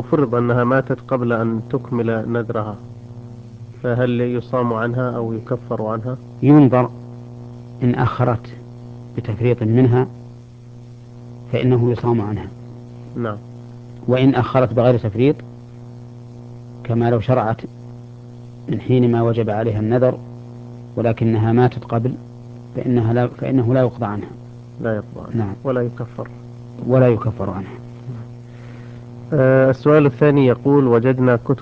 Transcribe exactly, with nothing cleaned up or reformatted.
فرض أنها ماتت قبل أن تكمل نذرها، فهل يصام عنها أو يكفر عنها؟ ينظر، إن أخرت بتفريط منها فإنه يصام عنها. نعم. وإن أخرت بغير تفريط، كما لو شرعت من حين ما وجب عليها النذر ولكنها ماتت قبل، فإنها لا فإنه لا يقضى عنها. لا يقضى عنها. نعم. ولا يكفر. ولا يكفر عنها. آه السؤال الثاني يقول: وجدنا كتب